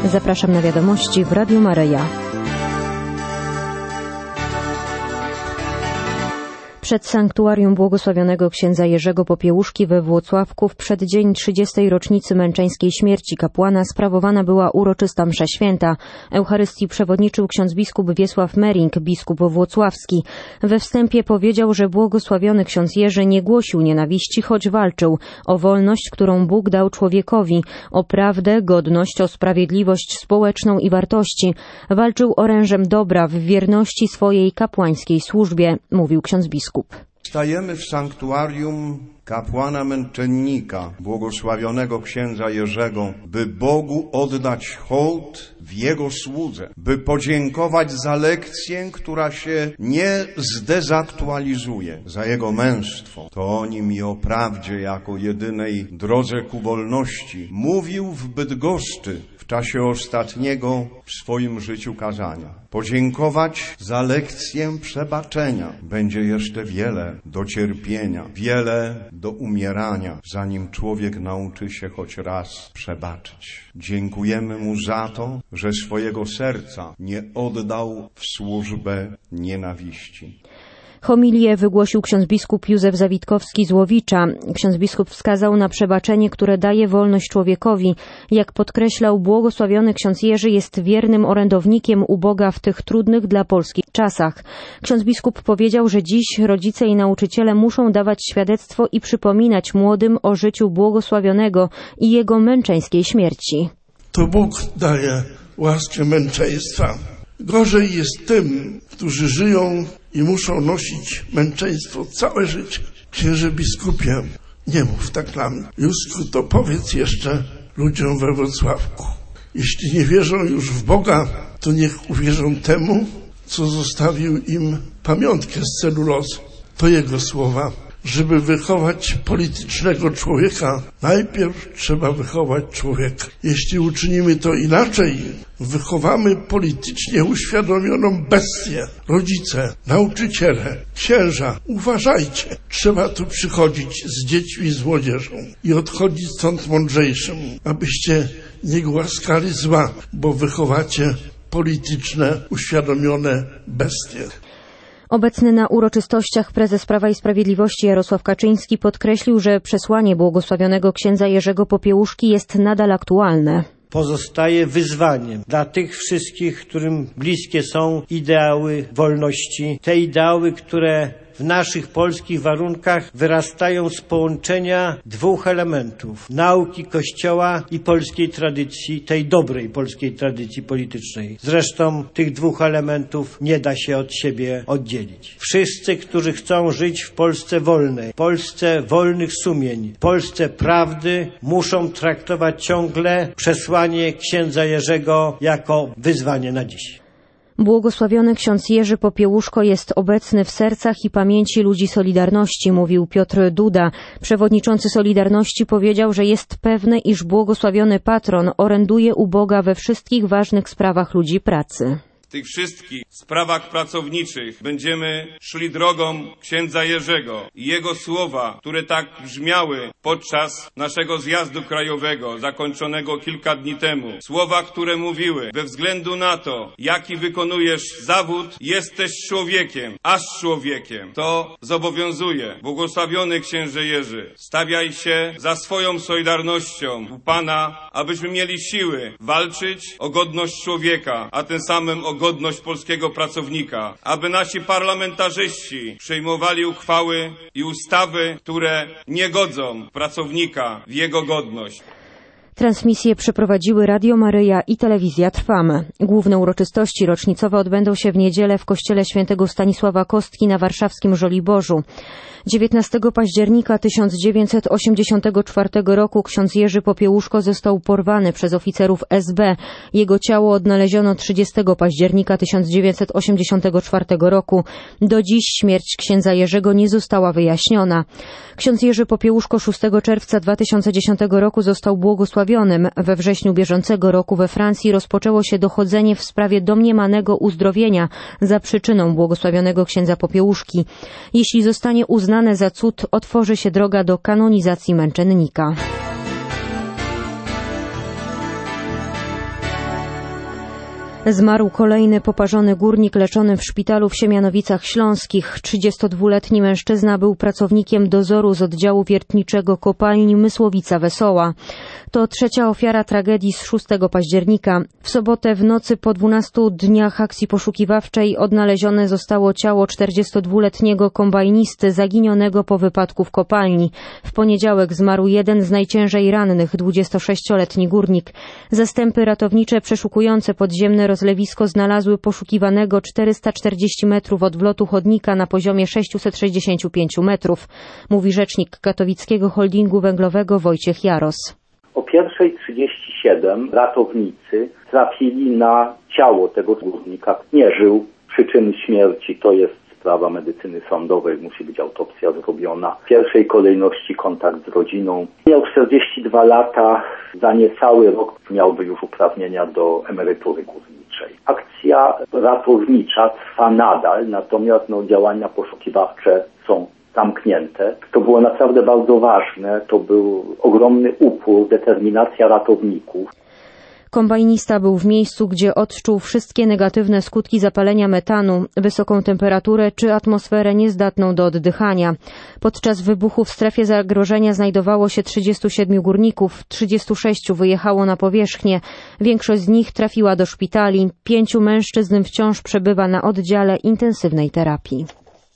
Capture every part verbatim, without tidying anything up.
Zapraszam na wiadomości w Radiu Maryja. Przed sanktuarium błogosławionego księdza Jerzego Popiełuszki we Włocławku w przeddzień trzydziestej rocznicy męczeńskiej śmierci kapłana sprawowana była uroczysta msza święta. Eucharystii przewodniczył ksiądz biskup Wiesław Mering, biskup włocławski. We wstępie powiedział, że błogosławiony ksiądz Jerzy nie głosił nienawiści, choć walczył o wolność, którą Bóg dał człowiekowi, o prawdę, godność, o sprawiedliwość społeczną i wartości. Walczył orężem dobra w wierności swojej kapłańskiej służbie, mówił ksiądz biskup. Stajemy w sanktuarium kapłana męczennika, błogosławionego księdza Jerzego, by Bogu oddać hołd w Jego słudze, by podziękować za lekcję, która się nie zdezaktualizuje, za Jego męstwo. To o Nim i o prawdzie jako jedynej drodze ku wolności mówił w Bydgoszczy w czasie ostatniego w swoim życiu kazania. Podziękować za lekcję przebaczenia. Będzie jeszcze wiele do cierpienia, wiele do umierania, zanim człowiek nauczy się choć raz przebaczyć. Dziękujemy Mu za to, że swojego serca nie oddał w służbę nienawiści. Homilię wygłosił ksiądz biskup Józef Zawitkowski z Łowicza. Ksiądz biskup wskazał na przebaczenie, które daje wolność człowiekowi. Jak podkreślał, błogosławiony ksiądz Jerzy jest wiernym orędownikiem u Boga w tych trudnych dla Polski czasach. Ksiądz biskup powiedział, że dziś rodzice i nauczyciele muszą dawać świadectwo i przypominać młodym o życiu błogosławionego i jego męczeńskiej śmierci. To Bóg daje łaskę męczeństwa. Gorzej jest tym, którzy żyją i muszą nosić męczeństwo całe życie. Księże biskupie, nie mów tak dla mnie. Józku, to powiedz jeszcze ludziom we Wrocławku. Jeśli nie wierzą już w Boga, to niech uwierzą temu, co zostawił im pamiątkę z celulozy. To Jego słowa. Żeby wychować politycznego człowieka, najpierw trzeba wychować człowieka. Jeśli uczynimy to inaczej, wychowamy politycznie uświadomioną bestię. Rodzice, nauczyciele, księża, uważajcie. Trzeba tu przychodzić z dziećmi, z młodzieżą i odchodzić stąd mądrzejszym, abyście nie głaskali zła, bo wychowacie polityczne, uświadomione bestie. Obecny na uroczystościach prezes Prawa i Sprawiedliwości Jarosław Kaczyński podkreślił, że przesłanie błogosławionego księdza Jerzego Popiełuszki jest nadal aktualne. Pozostaje wyzwaniem dla tych wszystkich, którym bliskie są ideały wolności, te ideały, które w naszych polskich warunkach wyrastają z połączenia dwóch elementów: nauki Kościoła i polskiej tradycji, tej dobrej polskiej tradycji politycznej. Zresztą tych dwóch elementów nie da się od siebie oddzielić. Wszyscy, którzy chcą żyć w Polsce wolnej, Polsce wolnych sumień, Polsce prawdy, muszą traktować ciągle przesłanie księdza Jerzego jako wyzwanie na dziś. Błogosławiony ksiądz Jerzy Popiełuszko jest obecny w sercach i pamięci ludzi Solidarności, mówił Piotr Duda. Przewodniczący Solidarności powiedział, że jest pewny, iż błogosławiony patron oręduje u Boga we wszystkich ważnych sprawach ludzi pracy. W tych wszystkich sprawach pracowniczych będziemy szli drogą księdza Jerzego i jego słowa, które tak brzmiały podczas naszego zjazdu krajowego, zakończonego kilka dni temu. Słowa, które mówiły: we względu na to, jaki wykonujesz zawód, jesteś człowiekiem, aż człowiekiem. To zobowiązuje. Błogosławiony księże Jerzy, stawiaj się za swoją solidarnością u Pana, abyśmy mieli siły walczyć o godność człowieka, a tym samym o godność polskiego pracownika, aby nasi parlamentarzyści przyjmowali uchwały i ustawy, które nie godzą pracownika w jego godność. Transmisję przeprowadziły Radio Maryja i Telewizja Trwam. Główne uroczystości rocznicowe odbędą się w niedzielę w kościele świętego Stanisława Kostki na warszawskim Żoliborzu. dziewiętnastego października tysiąc dziewięćset osiemdziesiątego czwartego roku ksiądz Jerzy Popiełuszko został porwany przez oficerów S B. Jego ciało odnaleziono trzydziestego października tysiąc dziewięćset osiemdziesiątego czwartego roku. Do dziś śmierć księdza Jerzego nie została wyjaśniona. Ksiądz Jerzy Popiełuszko szóstego czerwca dwa tysiące dziesiątego roku został błogosławionym. We wrześniu bieżącego roku we Francji rozpoczęło się dochodzenie w sprawie domniemanego uzdrowienia za przyczyną błogosławionego księdza Popiełuszki. Jeśli zostanie uznane za cud, otworzy się droga do kanonizacji męczennika. Zmarł kolejny poparzony górnik leczony w szpitalu w Siemianowicach Śląskich. trzydziestodwuletni mężczyzna był pracownikiem dozoru z oddziału wiertniczego kopalni Mysłowica Wesoła. To trzecia ofiara tragedii z szóstego października. W sobotę w nocy po dwunastu dniach akcji poszukiwawczej odnalezione zostało ciało czterdziestodwuletniego kombajnisty zaginionego po wypadku w kopalni. W poniedziałek zmarł jeden z najciężej rannych, dwudziestosześcioletni górnik. Zastępy ratownicze przeszukujące podziemne rozlewisko znalazły poszukiwanego czterysta czterdzieści metrów od wlotu chodnika na poziomie sześćset sześćdziesiąt pięć metrów, mówi rzecznik katowickiego holdingu węglowego Wojciech Jaros. O pierwszej trzydzieści siedem ratownicy trafili na ciało tego górnika. Nie żył. Przyczyny śmierci to jest sprawa medycyny sądowej, musi być autopsja zrobiona. W pierwszej kolejności kontakt z rodziną. Miał czterdzieści dwa lata, za niecały rok miałby już uprawnienia do emerytury górniczej. Akcja ratownicza trwa nadal, natomiast no, działania poszukiwawcze są zamknięte. To było naprawdę bardzo ważne, to był ogromny upór, determinacja ratowników. Kombajnista był w miejscu, gdzie odczuł wszystkie negatywne skutki zapalenia metanu, wysoką temperaturę czy atmosferę niezdatną do oddychania. Podczas wybuchu w strefie zagrożenia znajdowało się trzydziestu siedmiu górników, trzydziestu sześciu wyjechało na powierzchnię. Większość z nich trafiła do szpitali. Pięciu mężczyzn wciąż przebywa na oddziale intensywnej terapii.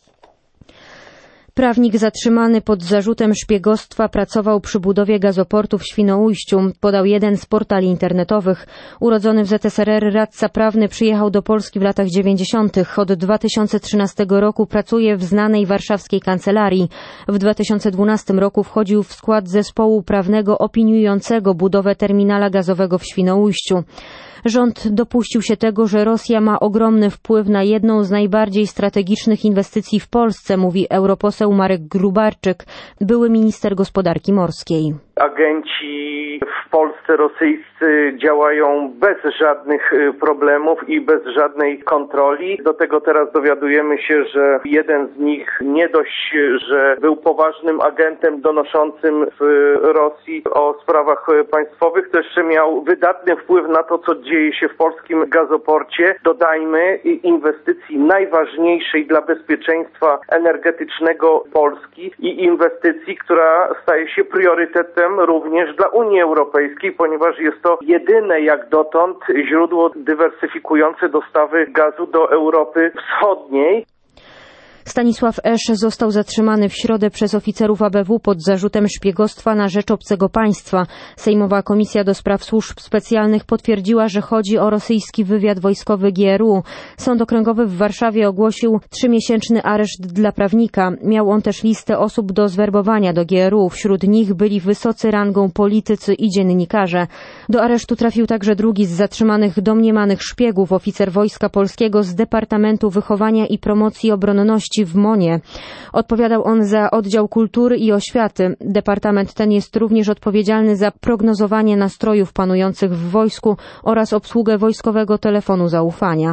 Prawnik zatrzymany pod zarzutem szpiegostwa pracował przy budowie gazoportu w Świnoujściu, podał jeden z portali internetowych. Urodzony w Z S R R radca prawny przyjechał do Polski w latach dziewięćdziesiątych. Od dwa tysiące trzynastego roku pracuje w znanej warszawskiej kancelarii. W dwa tysiące dwunastym roku wchodził w skład zespołu prawnego opiniującego budowę terminala gazowego w Świnoujściu. Rząd dopuścił się tego, że Rosja ma ogromny wpływ na jedną z najbardziej strategicznych inwestycji w Polsce, mówi europoseł Marek Grubarczyk, były minister gospodarki morskiej. Agenci w Polsce rosyjscy działają bez żadnych problemów i bez żadnej kontroli. Do tego teraz dowiadujemy się, że jeden z nich nie dość, że był poważnym agentem donoszącym w Rosji o sprawach państwowych, to jeszcze miał wydatny wpływ na to, co dzieje się w polskim gazoporcie. Dodajmy, inwestycji najważniejszej dla bezpieczeństwa energetycznego Polski i inwestycji, która staje się priorytetem również dla Unii Europejskiej, ponieważ jest to jedyne jak dotąd źródło dywersyfikujące dostawy gazu do Europy Wschodniej. Stanisław Esz został zatrzymany w środę przez oficerów A B W pod zarzutem szpiegostwa na rzecz obcego państwa. Sejmowa Komisja do Spraw Służb Specjalnych potwierdziła, że chodzi o rosyjski wywiad wojskowy G R U. Sąd Okręgowy w Warszawie ogłosił trzymiesięczny areszt dla prawnika. Miał on też listę osób do zwerbowania do G R U. Wśród nich byli wysocy rangą politycy i dziennikarze. Do aresztu trafił także drugi z zatrzymanych domniemanych szpiegów, oficer Wojska Polskiego z Departamentu Wychowania i Promocji Obronności w Monie. Odpowiadał on za oddział kultury i oświaty. Departament ten jest również odpowiedzialny za prognozowanie nastrojów panujących w wojsku oraz obsługę wojskowego telefonu zaufania.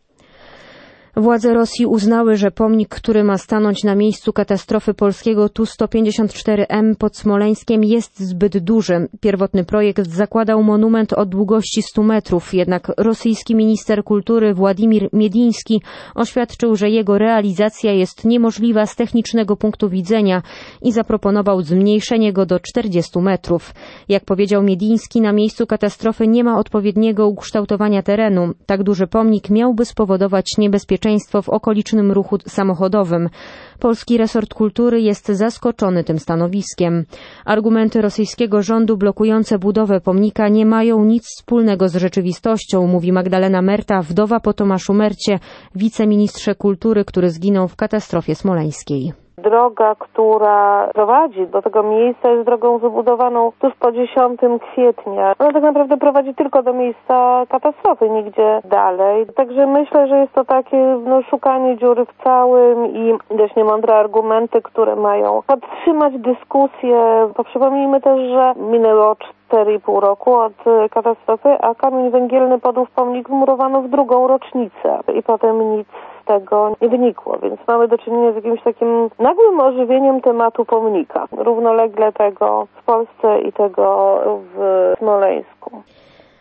Władze Rosji uznały, że pomnik, który ma stanąć na miejscu katastrofy polskiego Tu sto pięćdziesiąt cztery M pod Smoleńskiem, jest zbyt duży. Pierwotny projekt zakładał monument o długości stu metrów, jednak rosyjski minister kultury Władimir Miediński oświadczył, że jego realizacja jest niemożliwa z technicznego punktu widzenia i zaproponował zmniejszenie go do czterdziestu metrów. Jak powiedział Miediński, na miejscu katastrofy nie ma odpowiedniego ukształtowania terenu. Tak duży pomnik miałby spowodować niebezpieczeństwo w okolicznym ruchu samochodowym. Polski resort kultury jest zaskoczony tym stanowiskiem. Argumenty rosyjskiego rządu blokujące budowę pomnika nie mają nic wspólnego z rzeczywistością, mówi Magdalena Merta, wdowa po Tomaszu Mercie, wiceministrze kultury, który zginął w katastrofie smoleńskiej. Droga, która prowadzi do tego miejsca, jest drogą wybudowaną tuż po dziesiątego kwietnia. Ona tak naprawdę prowadzi tylko do miejsca katastrofy, nigdzie dalej. Także myślę, że jest to takie no, szukanie dziury w całym i dość niemądre argumenty, które mają podtrzymać dyskusję. To przypomnijmy też, że minęło cztery i pół roku od katastrofy, a kamień węgielny podłów pomnik wmurowano w drugą rocznicę i potem nic z tego nie wynikło, więc mamy do czynienia z jakimś takim nagłym ożywieniem tematu pomnika, równolegle tego w Polsce i tego w Smoleńsku.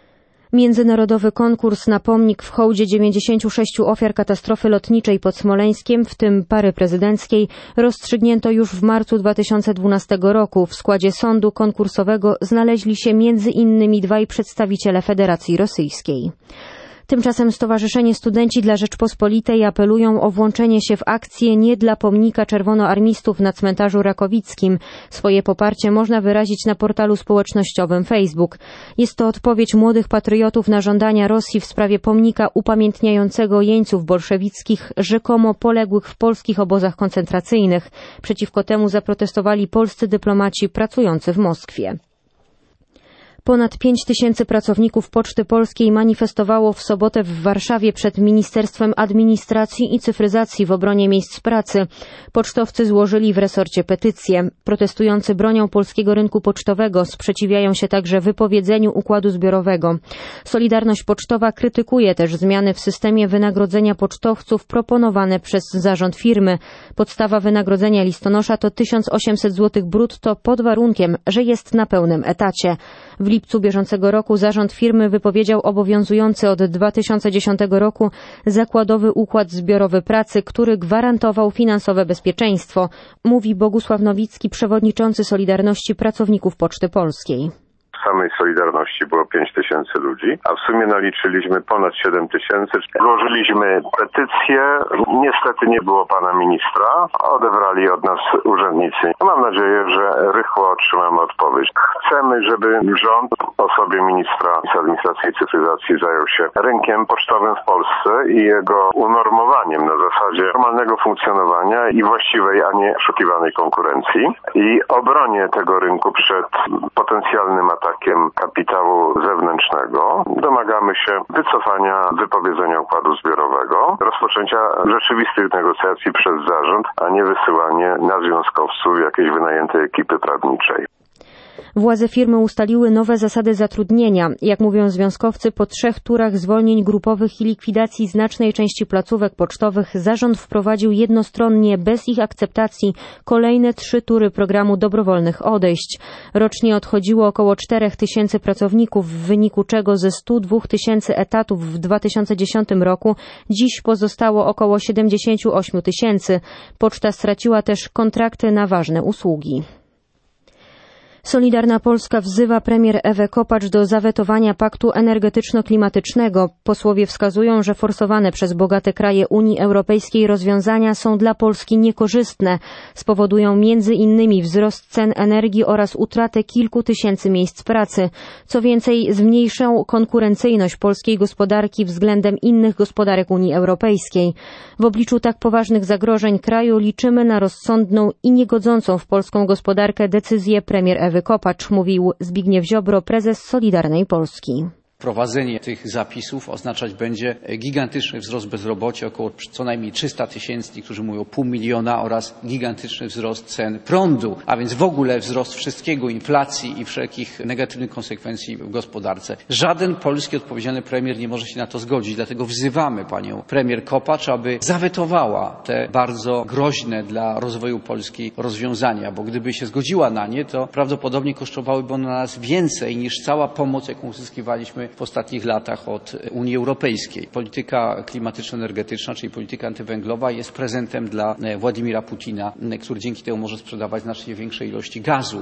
Międzynarodowy konkurs na pomnik w hołdzie dziewięćdziesięciu sześciu ofiar katastrofy lotniczej pod Smoleńskiem, w tym pary prezydenckiej, rozstrzygnięto już w marcu dwa tysiące dwunastego roku. W składzie sądu konkursowego znaleźli się między innymi dwaj przedstawiciele Federacji Rosyjskiej. Tymczasem Stowarzyszenie Studenci dla Rzeczpospolitej apelują o włączenie się w akcję Nie dla pomnika czerwonoarmistów na cmentarzu rakowickim. Swoje poparcie można wyrazić na portalu społecznościowym Facebook. Jest to odpowiedź młodych patriotów na żądania Rosji w sprawie pomnika upamiętniającego jeńców bolszewickich, rzekomo poległych w polskich obozach koncentracyjnych. Przeciwko temu zaprotestowali polscy dyplomaci pracujący w Moskwie. Ponad pięć tysięcy pracowników Poczty Polskiej manifestowało w sobotę w Warszawie przed Ministerstwem Administracji i Cyfryzacji w obronie miejsc pracy. Pocztowcy złożyli w resorcie petycję. Protestujący bronią polskiego rynku pocztowego, sprzeciwiają się także wypowiedzeniu układu zbiorowego. Solidarność Pocztowa krytykuje też zmiany w systemie wynagrodzenia pocztowców proponowane przez zarząd firmy. Podstawa wynagrodzenia listonosza to tysiąc osiemset złotych brutto pod warunkiem, że jest na pełnym etacie. W lipcu bieżącego roku zarząd firmy wypowiedział obowiązujący od dwa tysiące dziesiątego roku zakładowy układ zbiorowy pracy, który gwarantował finansowe bezpieczeństwo, mówi Bogusław Nowicki, przewodniczący Solidarności Pracowników Poczty Polskiej. W samej Solidarności było pięć tysięcy ludzi, a w sumie naliczyliśmy ponad siedem tysięcy. Złożyliśmy petycję. Niestety nie było pana ministra. Odebrali od nas urzędnicy. Mam nadzieję, że rychło otrzymamy odpowiedź. Chcemy, żeby rząd w osobie ministra administracji i cyfryzacji zajął się rynkiem pocztowym w Polsce i jego unormowaniem na zasadzie normalnego funkcjonowania i właściwej, a nie oszukiwanej konkurencji i obronie tego rynku przed potencjalnym atakiem kapitału zewnętrznego. Domagamy się wycofania wypowiedzenia układu zbiorowego, rozpoczęcia rzeczywistych negocjacji przez zarząd, a nie wysyłanie na związkowców jakiejś wynajętej ekipy prawniczej. Władze firmy ustaliły nowe zasady zatrudnienia. Jak mówią związkowcy, po trzech turach zwolnień grupowych i likwidacji znacznej części placówek pocztowych zarząd wprowadził jednostronnie, bez ich akceptacji, kolejne trzy tury programu dobrowolnych odejść. Rocznie odchodziło około czterech tysięcy pracowników, w wyniku czego ze stu dwóch tysięcy etatów w dwa tysiące dziesiątym roku dziś pozostało około siedemdziesięciu ośmiu tysięcy. Poczta straciła też kontrakty na ważne usługi. Solidarna Polska wzywa premier Ewę Kopacz do zawetowania paktu energetyczno-klimatycznego. Posłowie wskazują, że forsowane przez bogate kraje Unii Europejskiej rozwiązania są dla Polski niekorzystne. Spowodują między innymi wzrost cen energii oraz utratę kilku tysięcy miejsc pracy. Co więcej, zmniejszą konkurencyjność polskiej gospodarki względem innych gospodarek Unii Europejskiej. W obliczu tak poważnych zagrożeń kraju liczymy na rozsądną i niegodzącą w polską gospodarkę decyzję premier Ewy Kopacz, mówił Zbigniew Ziobro, prezes Solidarnej Polski. Wprowadzenie tych zapisów oznaczać będzie gigantyczny wzrost bezrobocia, około co najmniej trzysta tysięcy, niektórzy mówią pół miliona, oraz gigantyczny wzrost cen prądu, a więc w ogóle wzrost wszystkiego, inflacji i wszelkich negatywnych konsekwencji w gospodarce. Żaden polski odpowiedzialny premier nie może się na to zgodzić, dlatego wzywamy panią premier Kopacz, aby zawetowała te bardzo groźne dla rozwoju Polski rozwiązania, bo gdyby się zgodziła na nie, to prawdopodobnie kosztowałyby one nas więcej niż cała pomoc, jaką uzyskiwaliśmy w ostatnich latach od Unii Europejskiej. Polityka klimatyczno-energetyczna, czyli polityka antywęglowa, jest prezentem dla Władimira Putina, który dzięki temu może sprzedawać znacznie większe ilości gazu.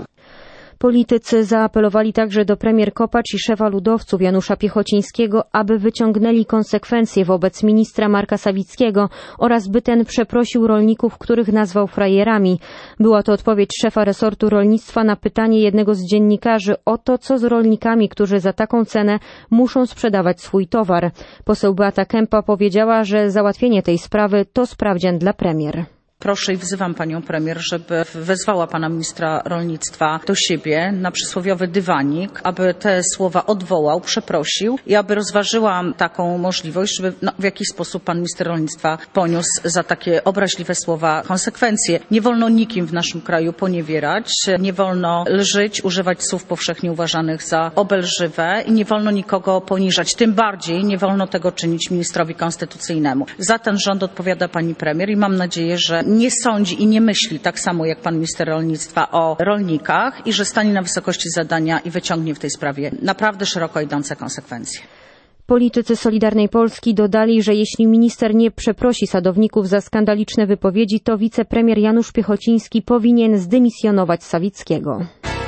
Politycy zaapelowali także do premier Kopacz i szefa ludowców Janusza Piechocińskiego, aby wyciągnęli konsekwencje wobec ministra Marka Sawickiego oraz by ten przeprosił rolników, których nazwał frajerami. Była to odpowiedź szefa resortu rolnictwa na pytanie jednego z dziennikarzy o to, co z rolnikami, którzy za taką cenę muszą sprzedawać swój towar. Poseł Beata Kępa powiedziała, że załatwienie tej sprawy to sprawdzian dla premier. Proszę i wzywam panią premier, żeby wezwała pana ministra rolnictwa do siebie na przysłowiowy dywanik, aby te słowa odwołał, przeprosił i aby rozważyła taką możliwość, żeby no, w jakiś sposób pan minister rolnictwa poniósł za takie obraźliwe słowa konsekwencje. Nie wolno nikim w naszym kraju poniewierać, nie wolno lżyć, używać słów powszechnie uważanych za obelżywe i nie wolno nikogo poniżać. Tym bardziej nie wolno tego czynić ministrowi konstytucyjnemu. Za ten rząd odpowiada pani premier i mam nadzieję, że nie sądzi i nie myśli tak samo jak pan minister rolnictwa o rolnikach i że stanie na wysokości zadania i wyciągnie w tej sprawie naprawdę szeroko idące konsekwencje. Politycy Solidarnej Polski dodali, że jeśli minister nie przeprosi sadowników za skandaliczne wypowiedzi, to wicepremier Janusz Piechociński powinien zdymisjonować Sawickiego.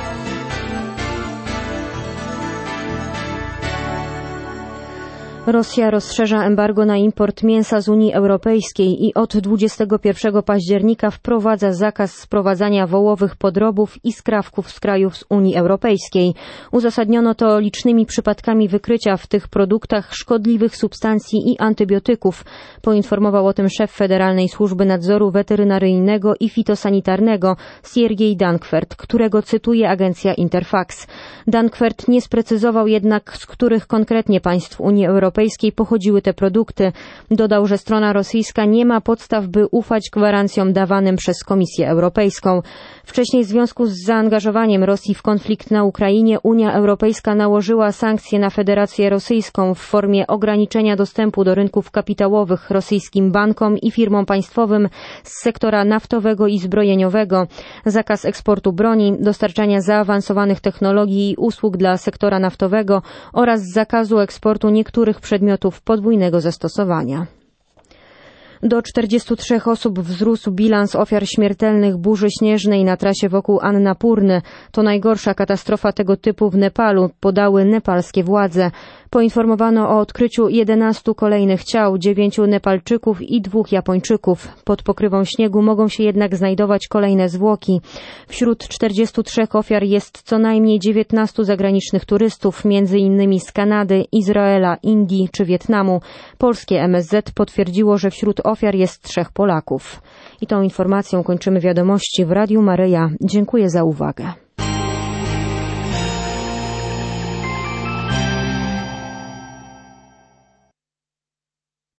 Rosja rozszerza embargo na import mięsa z Unii Europejskiej i od dwudziestego pierwszego października wprowadza zakaz sprowadzania wołowych podrobów i skrawków z krajów z Unii Europejskiej. Uzasadniono to licznymi przypadkami wykrycia w tych produktach szkodliwych substancji i antybiotyków. Poinformował o tym szef Federalnej Służby Nadzoru Weterynaryjnego i Fitosanitarnego Siergiej Dankwert, którego cytuje agencja Interfax. Dankwert nie sprecyzował jednak, z których konkretnie państw Unii Europejskiej Europejskiej pochodziły te produkty. Dodał, że strona rosyjska nie ma podstaw, by ufać gwarancjom dawanym przez Komisję Europejską. Wcześniej w związku z zaangażowaniem Rosji w konflikt na Ukrainie Unia Europejska nałożyła sankcje na Federację Rosyjską w formie ograniczenia dostępu do rynków kapitałowych rosyjskim bankom i firmom państwowym z sektora naftowego i zbrojeniowego, zakaz eksportu broni, dostarczania zaawansowanych technologii i usług dla sektora naftowego oraz zakazu eksportu niektórych przedmiotów podwójnego zastosowania. Do czterdziestu trzech osób wzrósł bilans ofiar śmiertelnych burzy śnieżnej na trasie wokół Annapurny. To najgorsza katastrofa tego typu w Nepalu, podały nepalskie władze. Poinformowano o odkryciu jedenastu kolejnych ciał, dziewięciu Nepalczyków i dwóch Japończyków. Pod pokrywą śniegu mogą się jednak znajdować kolejne zwłoki. Wśród czterdziestu trzech ofiar jest co najmniej dziewiętnastu zagranicznych turystów, między innymi z Kanady, Izraela, Indii czy Wietnamu. Polskie M S Z potwierdziło, że wśród ofiar jest trzech Polaków. I tą informacją kończymy wiadomości w Radiu Maryja. Dziękuję za uwagę.